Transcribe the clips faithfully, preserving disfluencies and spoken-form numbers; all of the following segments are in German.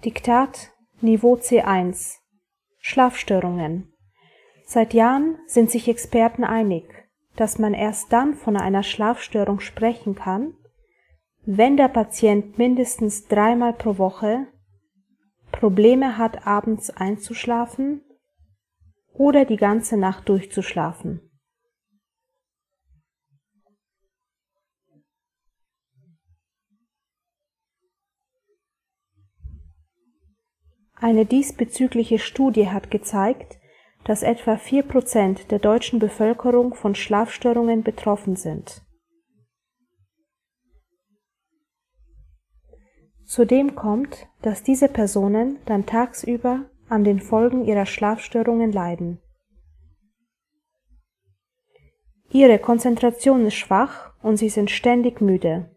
Diktat Niveau C eins Schlafstörungen. Seit Jahren sind sich Experten einig, dass man erst dann von einer Schlafstörung sprechen kann, wenn der Patient mindestens dreimal pro Woche Probleme hat, abends einzuschlafen oder die ganze Nacht durchzuschlafen. Eine diesbezügliche Studie hat gezeigt, dass etwa vier Prozent der deutschen Bevölkerung von Schlafstörungen betroffen sind. Zudem kommt, dass diese Personen dann tagsüber an den Folgen ihrer Schlafstörungen leiden. Ihre Konzentration ist schwach und sie sind ständig müde.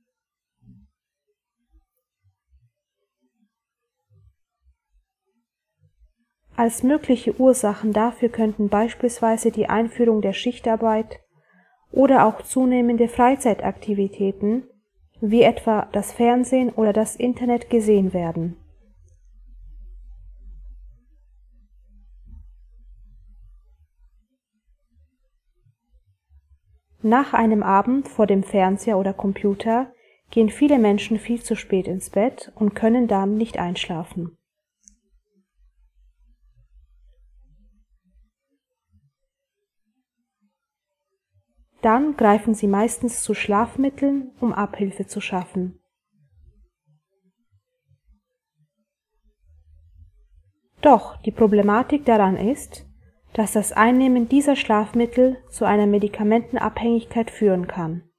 Als mögliche Ursachen dafür könnten beispielsweise die Einführung der Schichtarbeit oder auch zunehmende Freizeitaktivitäten wie etwa das Fernsehen oder das Internet gesehen werden. Nach einem Abend vor dem Fernseher oder Computer gehen viele Menschen viel zu spät ins Bett und können dann nicht einschlafen. Dann greifen sie meistens zu Schlafmitteln, um Abhilfe zu schaffen. Doch die Problematik daran ist, dass das Einnehmen dieser Schlafmittel zu einer Medikamentenabhängigkeit führen kann.